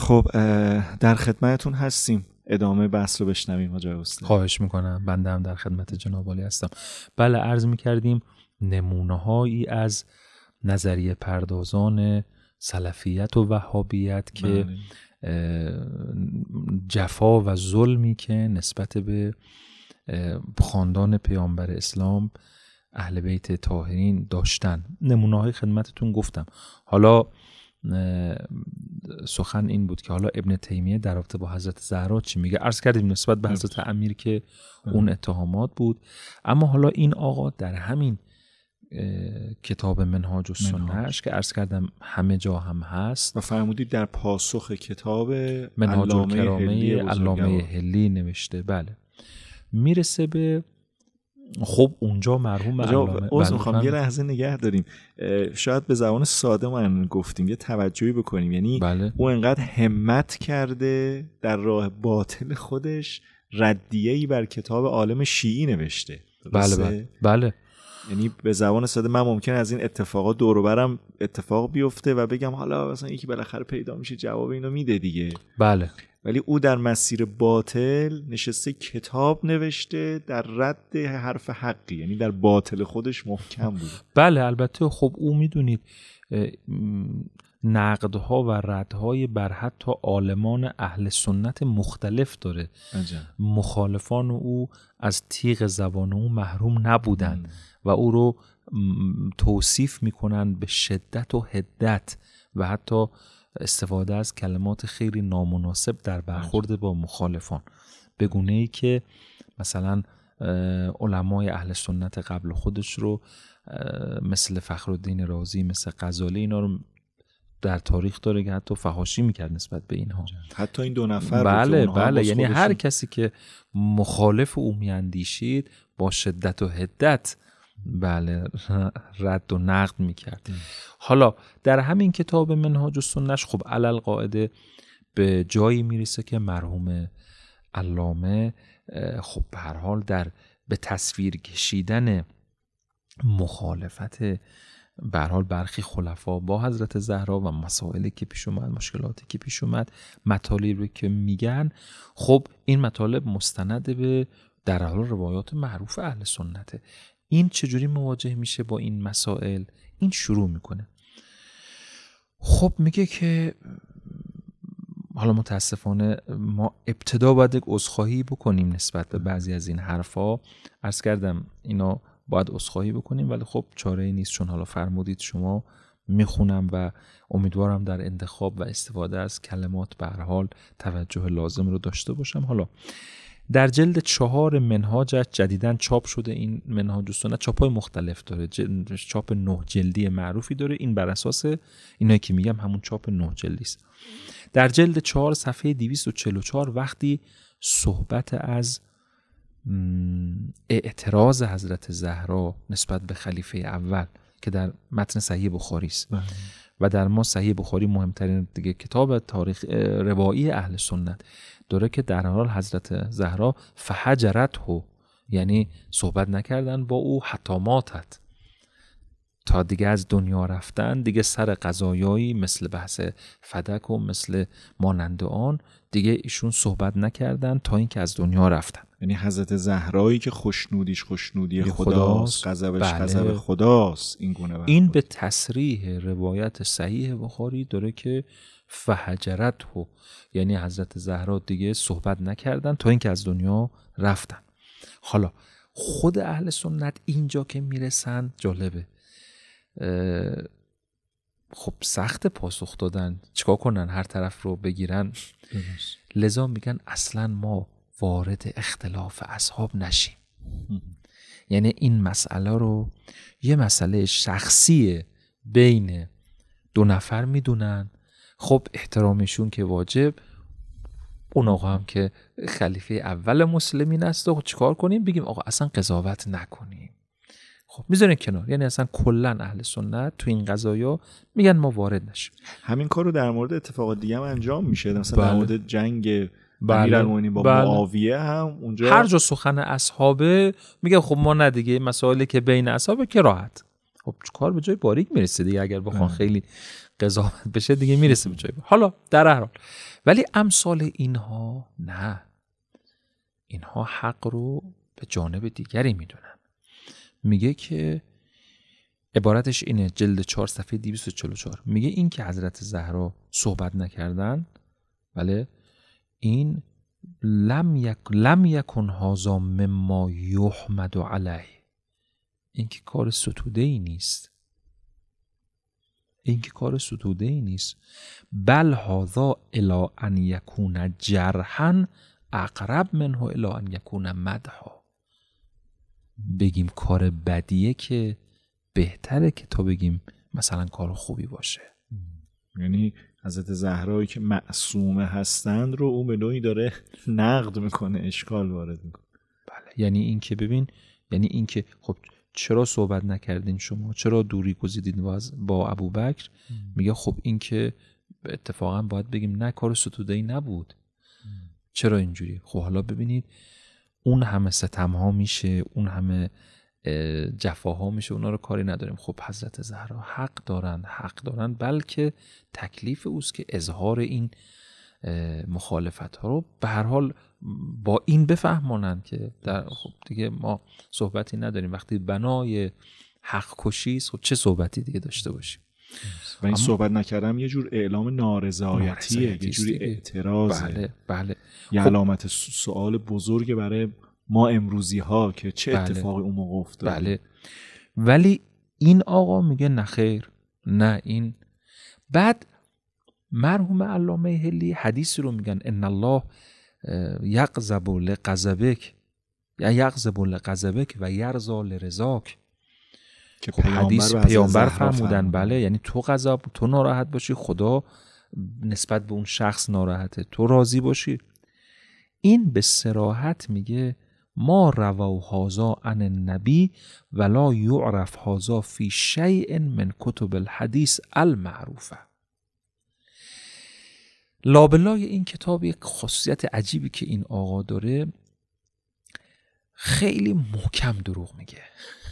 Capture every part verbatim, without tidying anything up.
خب در خدمتتون هستیم، ادامه بحث رو بشنویم حاج استاد. خواهش میکنم، بنده هم در خدمت جناب عالی هستم. بله، عرض میکردیم نمونه هایی از نظریه پردازان سلفیت و وهابیت که جفا و ظلمی که نسبت به خاندان پیامبر اسلام اهل بیت طاهرین داشتن، نمونه های خدمتتون گفتم. حالا سخن این بود که حالا ابن تیمیه در رابطه با حضرت زهرا چی میگه. عرض کردیم نسبت به حضرت امیر که اون اتهامات بود، اما حالا این آقا در همین کتاب منهاج السنه‌اش که عرض کردم همه جا هم هست و فرمودید در پاسخ کتاب منهاج الکرامه علامه حلی نوشته. بله، میرسه به خب اونجا مرحوم علامه. عذر میخوام یه لحظه نگه داریم، شاید به زبان ساده من گفتیم یه توجهی بکنیم. یعنی بله. او انقدر همت کرده در راه باطل خودش ردیه‌ای بر کتاب عالم شیعی نوشته. بله بله بله. یعنی به زبان ساده من ممکن از این اتفاقات دور و برم اتفاق بیفته و بگم حالا مثلا یکی بالاخره پیدا میشه جواب اینو میده دیگه. بله. ولی او در مسیر باطل نشسته کتاب نوشته در رد حرف حقی، یعنی در باطل خودش محکم بود. بله البته خب او میدونید نقدها و ردهای بر حتی عالمان اهل سنت مختلف داره. عجب. مخالفان او از تیغ زبان او محروم نبودن ام. و او رو توصیف میکنن به شدت و حدت و حتی استفاده از کلمات خیلی نامناسب در برخورد با مخالفان، به گونه‌ای که مثلا علمای اهل سنت قبل خودش رو مثل فخرالدین رازی، مثل غزالی، اینا رو در تاریخ داره که حتی فحاشی میکرد نسبت به اینها. حتی این دو نفر بله بله، یعنی هر کسی که مخالف او میاندیشید با شدت و حدت بله رد و نقد میکرد. حالا در همین کتاب منهاج السنه‌اش خب علل قاعده به جایی میرسه که مرحوم علامه خب به هر حال در به تصویر کشیدن مخالفت به هر حال برخی خلفا با حضرت زهرا و مسائلی که پیش اومد، مشکلاتی که پیش اومد، مطالبی که میگن، خب این مطالب مستند به در حال روایات معروف اهل سنته. این چجوری مواجه میشه با این مسائل؟ این شروع میکنه خب میگه که حالا متاسفانه ما ابتدا باید یک عذرخواهی بکنیم نسبت به بعضی از این حرفا. عرض کردم اینا باید عذرخواهی بکنیم، ولی خب چاره‌ای نیست، چون حالا فرمودید شما، میخونم و امیدوارم در انتخاب و استفاده از کلمات به هر حال توجه لازم رو داشته باشم. حالا در جلد چهار منهاجش جدیداً چاپ شده، این منهاج السنه چاپای مختلف داره، چاپ نه جلدی معروفی داره، این بر اساس اینایی که میگم همون چاپ نه جلدی است. در جلد چهار صفحه دویست و چهل و چهار وقتی صحبت از اعتراض حضرت زهرا نسبت به خلیفه اول که در متن صحیح بخاری است و در ما صحیح بخاری مهمترین دیگه کتاب تاریخ روایی اهل سنت داره که در حال حضرت زهرا فحجرته، یعنی صحبت نکردن با او حتی ماتت، تا دیگه از دنیا رفتن، دیگه سر قضایایی مثل بحث فدک و مثل مانند آن دیگه ایشون صحبت نکردن تا اینکه از دنیا رفتن. یعنی حضرت زهرایی که خوشنودیش خوشنودی خداست، غضبش غضب خداست، این گونه برخورد. این به تصریح روایت صحیح بخاری داره که فحجرته، یعنی حضرت زهرا دیگه صحبت نکردن تا اینکه از دنیا رفتن. حالا خود اهل سنت اینجا که میرسن جالبه، خب سخت پاسخ دادن، چیکار کنن؟ هر طرف رو بگیرن. لذا میگن اصلا ما وارد اختلاف اصحاب نشیم. یعنی این مسئله رو یه مسئله شخصی بین دو نفر میدونن، خب احترامشون که واجب، اون آقا هم که خلیفه اول مسلمین است و چیکار کنیم؟ بگیم آقا اصلا قضاوت نکنیم، خب میذارن کنار. یعنی اصلا کلا اهل سنت تو این قضایا میگن ما وارد نشیم. همین کارو در مورد اتفاقات دیگه هم انجام میشه، مثلا بله. در مورد جنگ بله. امیرالمومنین با بله. معاویه هم اونجا هر جا سخن اصحابه میگه خب ما نه دیگه، مسائلی که بین اصحابه که راحت. خب کار به جای باریک میرسه دیگه اگر بخوان خیلی قضاوت بشه دیگه میرسه به جایی. حالا در هر حال ولی امثال اینها نه، اینها حق رو به جانب دیگری میدونن. میگه که عبارتش اینه، جلد چهار صفحه دویست و چهل و چهار، میگه این که حضرت زهرا صحبت نکردن، بله، این لم یک لم یکن هذا مما یحمد علیه، این که کار ستوده ای نیست، این که کار ستوده ای نیست، بل هذا الی ان یکون جرحا اقرب منه الی ان یکون مدحا، بگیم کار بدیه که بهتره که تا بگیم مثلا کار خوبی باشه. یعنی حضرت زهرایی که معصومه هستند رو اون به نوعی داره نقد میکنه، اشکال وارد میکنه. بله، یعنی این که ببین، یعنی این که خب چرا صحبت نکردین شما، چرا دوری گزیدین با ابوبکر؟ میگه خب این که اتفاقا باید بگیم نه، کار ستوده‌ای نبود. ام. چرا اینجوری؟ خب حالا ببینید اون همه ستم ها میشه، اون همه جفاها میشه، اونا رو کاری نداریم. خب حضرت زهرا حق دارن، حق دارن، بلکه تکلیف اوست که اظهار این مخالفت ها رو به هر حال با این بفهمانن که در خب دیگه ما صحبتی نداریم. وقتی بنای حق کشی است، خب چه صحبتی دیگه داشته باشیم؟ و این صحبت نکردم یه جور اعلام نارضایتیه، یه جوری اعتراضه. بله بله، یه خب علامت سوال بزرگ برای ما امروزی ها که چه بله. اتفاقی اون موقع افتاد. بله، ولی این آقا میگه نه خیر، نه این. بعد مرحوم علامه حلی حدیثی رو میگن ان الله یغضب لغضبک یا یغضب لغضبک و یرضا لرضاک، که خب حدیث پیامبر فرمودن بله، یعنی تو غضب، تو ناراحت باشی، خدا نسبت به اون شخص ناراحته، تو راضی باشی. این به صراحت میگه ما روا هذا عن النبی ولا یعرف هذا فی شیء من کتب الحدیث المعروفه. لابلای این کتاب یک خاصیت عجیبی که این آقا داره، خیلی محکم دروغ میگه.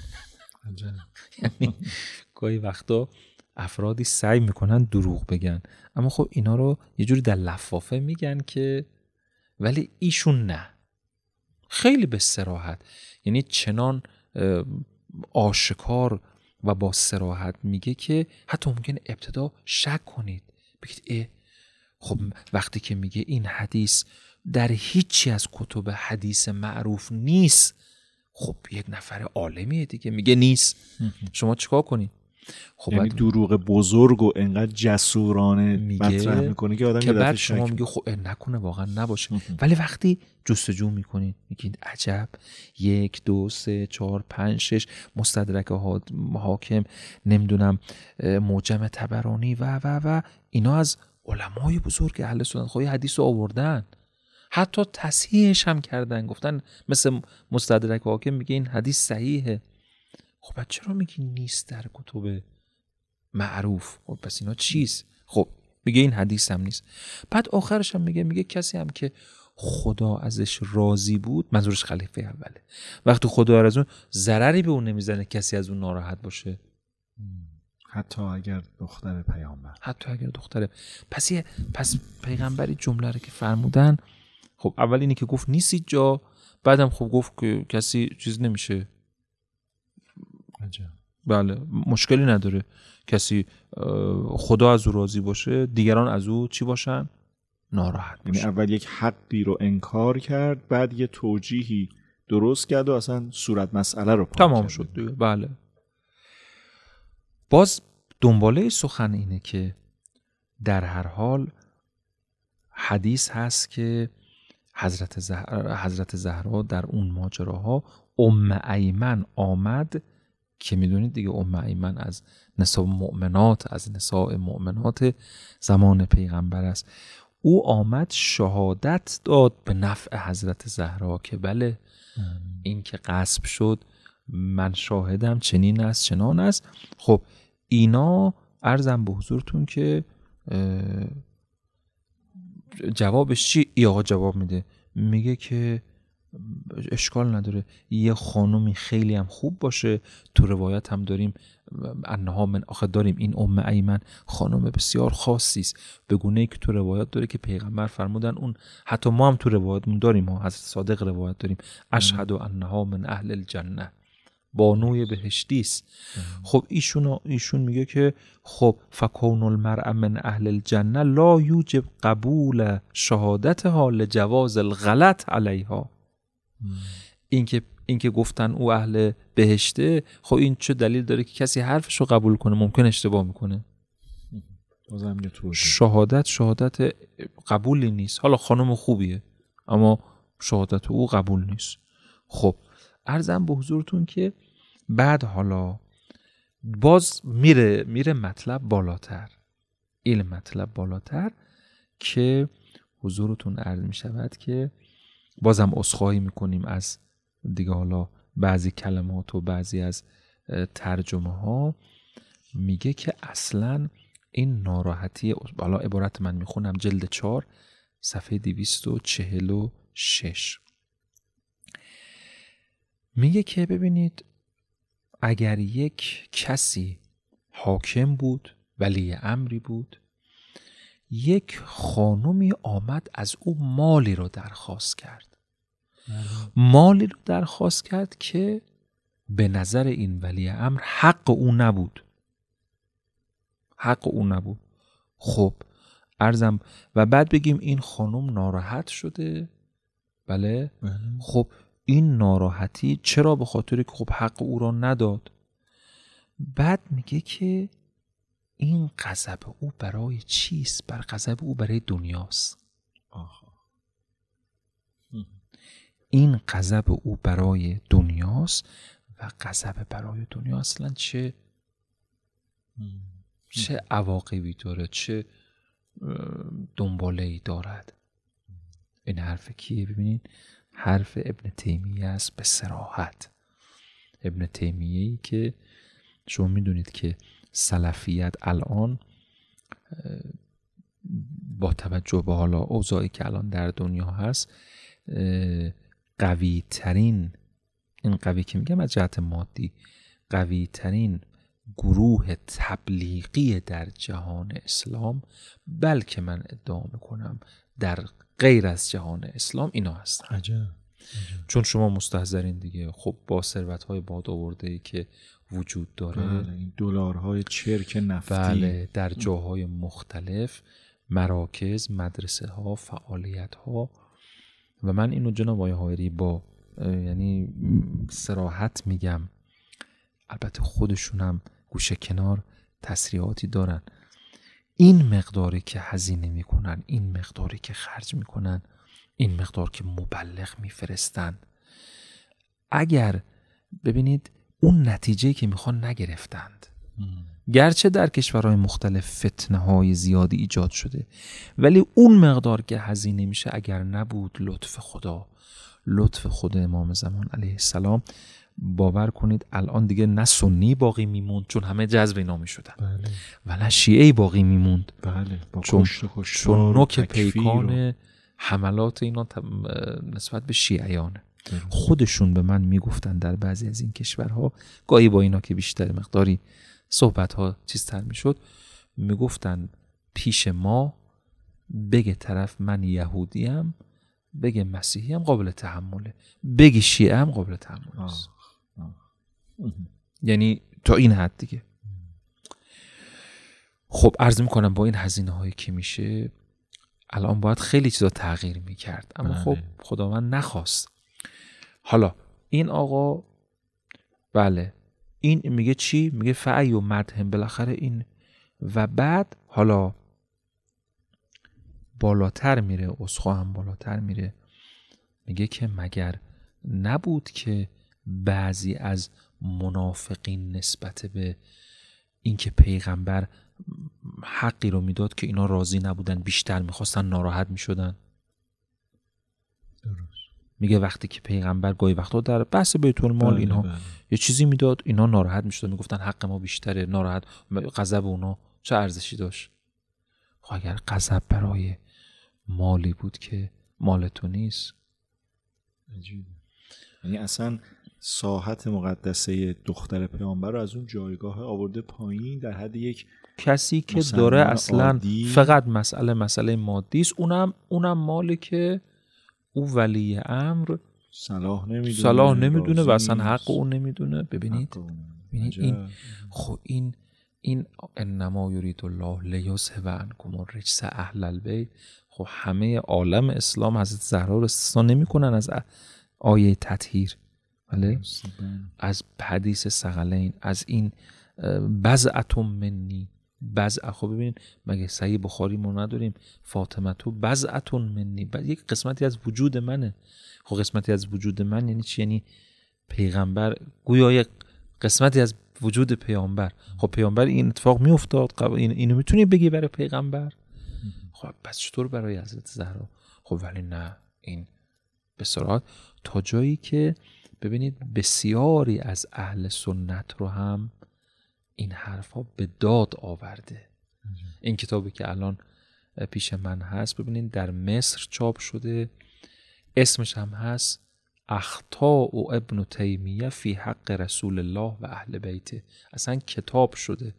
یعنی گاهی وقتا افرادی سعی میکنن دروغ بگن، اما خب اینا رو یه جوری در لفافه میگن که، ولی ایشون نه، خیلی به صراحت، یعنی چنان آشکار و با صراحت میگه که حتی ممکن ابتدا شک کنید، بگید اه خب وقتی که میگه این حدیث در هیچی از کتب حدیث معروف نیست، خب یک نفر عالمیه دیگه میگه نیست، شما چیکار کنید؟ خب یعنی دروغ بزرگ و انقدر جسورانه مطرح میکنه که آدم که بعد شما میگه خب نکنه واقعا نباشه. ولی وقتی جستجو میکنید میگید عجب، یک دو سه چهار پنج شش مستدرک حاکم، نمیدونم معجم طبرانی و و و اینا از علمای بزرگ اهل سنت خب حدیث رو آوردن، حتی تصحیحش هم کردن، گفتن مثل مستدرک حاکم میگه این حدیث صحیحه. خب بعد چرا میگی نیست در کتب معروف؟ خب پس اینا چیست؟ خب میگه این حدیث هم نیست. بعد آخرش هم میگه میگه کسی هم که خدا ازش راضی بود، منظورش خلیفه اوله، وقتی خدا راضی بود ضرری به اون نمیزنه کسی از اون ناراحت باشه، حتی اگر دختر پیامبر، حتی اگر دختره. پس یه پس پیغمبری جمله رو که فرمودن، خب اول اینی که گفت نیست جا، بعدم خب گفت که کسی چیز نمیشه، عجب. بله مشکلی نداره کسی خدا از او راضی باشه، دیگران از او چی باشن؟ ناراحت باشه. یعنی اول یک حقی رو انکار کرد، بعد یه توجیهی درست کرد و اصلا صورت مسئله رو تمام شد دیگه. بله. باز دنباله سخن اینه که در هر حال حدیث هست که حضرت زهرا, حضرت زهرا در اون ماجراها ام ایمن آمد که میدونید دیگه ام ایمن از نساء مؤمنات، از نساء مؤمنات زمان پیغمبر است. او آمد شهادت داد به نفع حضرت زهرا که بله این که غصب شد من شاهدم، چنین است چنان است. خب اینا عرضم به حضورتون که جوابش چی؟ ای آقا جواب میده، میگه که اشکال نداره یه خانومی خیلی هم خوب باشه. تو روایت هم داریم انها من آخه داریم این ام ایمن خانم بسیار خاصی است، به گونه‌ای که تو روایت داره که پیغمبر فرمودن اون، حتی ما هم تو روایتمون داریم، ها حضرت صادق روایت داریم اشهد انها من اهل الجنه، بانوی بهشتی است. خب ایشون ایشون میگه که خب فکون المرء من اهل الجنه لا یوجب قبول شهادتها لجواز الغلط علیها. این که این که گفتن او اهل بهشته، خب این چه دلیل داره که کسی حرفشو قبول کنه؟ ممکن اشتباه میکنه. شهادت شهادت قبولی نیست. حالا خانم خوبیه اما شهادت او قبول نیست. خب عرضم به حضورتون که بعد حالا باز میره میره مطلب بالاتر، این مطلب بالاتر که حضورتون عرض میشود که بازم عذرخواهی میکنیم از دیگه حالا بعضی کلمات و بعضی از ترجمه ها. میگه که اصلا این ناراحتی، حالا عبارت من میخونم جلد چهار صفحه دویست و چهل و شش، میگه که ببینید اگر یک کسی حاکم بود، ولی امری بود، یک خانومی آمد از او مالی رو درخواست کرد، مالی رو درخواست کرد که به نظر این ولی امر حق او نبود، حق او نبود. خب عرضم و بعد بگیم این خانم ناراحت شده، بله، خب این ناراحتی چرا؟ به خاطر که خب حق او را نداد. بعد میگه که این غضب او برای چیست؟ بر غضب او برای دنیاست. آها. این غضب او برای دنیاست و غضب برای دنیا اصلا چه چه عواقبی داره، چه دنباله‌ای دارد. این حرف کیه؟ ببینید حرف ابن تیمیه است به صراحت. ابن تیمیه‌ای که شما میدونید که سلفیت الان با توجه به حالا اوضاعی که الان در دنیا هست قوی ترین، این قوی که میگم از جهت مادی، قوی ترین گروه تبلیغی در جهان اسلام، بلکه من ادعا میکنم در غیر از جهان اسلام اینا هستن. عجب. چون شما مستحضرین دیگه، خب با ثروت‌های باد آورده‌ای که وجود داره، بله، این دلارهای چرک نفتی، بله، در جاهای مختلف، مراکز، مدرسه ها، فعالیت ها، و من اینو جناب آقای حائری با یعنی صراحت میگم، البته خودشون هم گوشه کنار تصریحاتی دارن، این مقداری که هزینه میکنن، این مقداری که خرج میکنن، این مقدار که مبلغ میفرستن، اگر ببینید اون نتیجه که میخوان نگرفتند، گرچه در کشورهای مختلف فتنه های زیادی ایجاد شده، ولی اون مقدار که هزینه میشه اگر نبود لطف خدا، لطف خود امام زمان علیه السلام، باور کنید الان دیگه نه سنی باقی میموند چون همه جذب اینا میشدن، بله، و نه شیعی باقی میموند، بله، با چون, کشت چون نوک پیکان حملات اینا نسبت به شیعیانه. خودشون به من میگفتن در بعضی از این کشورها، گاهی با اینا که بیشتر مقداری صحبت ها چیزتر میشد، میگفتن پیش ما بگه طرف من یهودیم، بگه مسیحیم قابل تحمله، بگه شیعه هم قابل تحمل است. یعنی تا این حد دیگه. خب عرض میکنم با این هزینه هایی که میشه الان باید خیلی چیزا تغییر میکرد، اما بله. خب خداوند نخواست. حالا این آقا بله این میگه چی؟ میگه فعی و مدهم، بالاخره این، و بعد حالا بالاتر میره، اسخا هم بالاتر میره، میگه که مگر نبود که بعضی از منافقین نسبت به اینکه پیغمبر حقی رو میداد که اینا راضی نبودن، بیشتر میخواستن، ناراحت میشدن. درست. میگه وقتی که پیغمبر گاهی وقتا در بحث بیت المال بله اینها بله. یه چیزی میداد، اینا ناراحت میشدن، میگفتن حق ما بیشتره، ناراحت، غضب اونا چه ارزشی داشت؟ خب اگر غضب برای مالی بود که مال تو نیست، یعنی اصلا ساحت مقدسه دختر پیامبر رو از اون جایگاه آورده پایین، در حد یک کسی که داره اصلا عادی. فقط مسئله مسئله مادی است، اونم اونم ماله که او ولی امر صلاح نمیدونه صلاح نمیدونه و اصلا حق اون نمیدونه. ببینید ببینید این خب این این انما یرید الله لیذهب عنکم الرجس اهل البیت. خب همه عالم اسلام حضرت زهرا رو استثنا نمیکنن از آیه تطهیر، بله، از حدیث ثقلین، از این بضعة منی. بضع، خب ببینید مگه صحیح بخاری ما نداریم فاطمه تو بضعة منی، یک قسمتی از وجود منه. خب قسمتی از وجود من یعنی چی؟ یعنی پیغمبر گویا یک قسمتی از وجود پیامبر. خب پیامبر این اتفاق میافتاد، این اینو میتونی بگی برای پیغمبر؟ خب پس چطور برای حضرت زهرا؟ خب ولی نه، این به صراحت تا جایی که ببینید بسیاری از اهل سنت رو هم این حرفا به داد آورده. این کتابی که الان پیش من هست ببینید در مصر چاپ شده، اسمش هم هست اخطاء ابن تیمیه فی حق رسول الله و اهل بیته. اصلا کتاب شده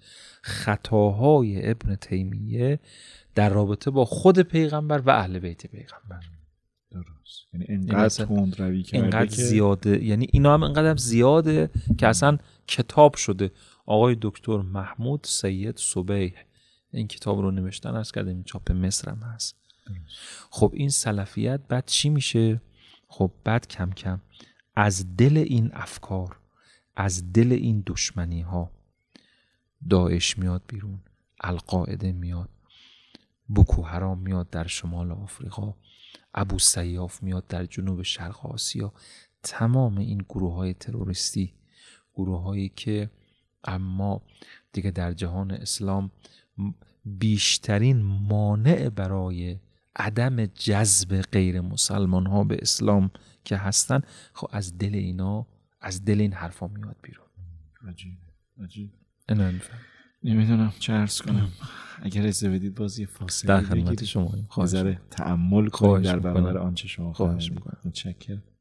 خطاهای ابن تیمیه در رابطه با خود پیغمبر و اهل بیت پیغمبر. درست، یعنی اینقدر تندروی کرده، اینقدر زیاده، یعنی اینا هم اینقدر زیاده که اصلا کتاب شده. آقای دکتر محمود سید صبیح این کتاب رو نوشتن، عرض کردم این چاپ مصر هم هست. خب این سلفیت بعد چی میشه؟ خب بعد کم کم از دل این افکار، از دل این دشمنی ها داعش میاد بیرون، القاعده میاد، بوکو حرام میاد در شمال آفریقا، ابو سیاف میاد در جنوب شرق آسیا. تمام این گروه های تروریستی، گروه هایی که اما دیگه در جهان اسلام بیشترین مانع برای عدم جذب غیر مسلمان ها به اسلام که هستن، خب از دل اینا، از دل این حرفا میاد بیرون. عجیب عجیب. اینا نمیدونم چه عرض کنم. اگر اجازه بدید بازی فاصله در خدمت شما خواهش می‌کنم. تأمل کنید در برابر آنچه شما خواهش می‌کنم. متشکرم.